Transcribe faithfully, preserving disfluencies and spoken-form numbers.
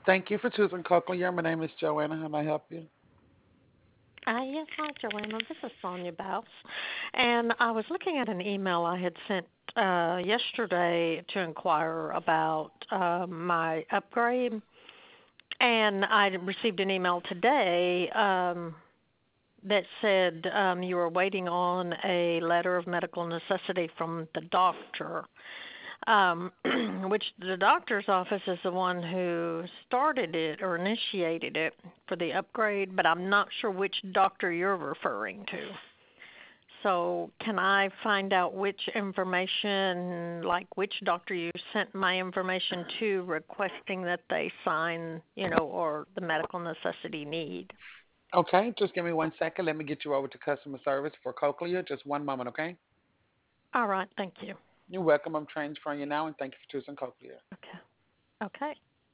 Thank you for choosing Cochlear. My name is Joanna. How may I help you? Uh, yes, hi, Joanna. This is Sonia Baus. And I was looking at an email I had sent uh, yesterday to inquire about uh, my upgrade. And I received an email today um, that said um, you were waiting on a letter of medical necessity from the doctor, um, which the doctor's office is the one who started it or initiated it for the upgrade, but I'm not sure which doctor you're referring to. So, can I find out which information, like which doctor you sent my information to, requesting that they sign, you know, or the medical necessity need? Okay, just give me one second. Let me get you over to customer service for Cochlear. Just one moment, okay? All right, thank you. You're welcome. I'm transferring you now, and thank you for choosing Cochlear. Okay. Okay.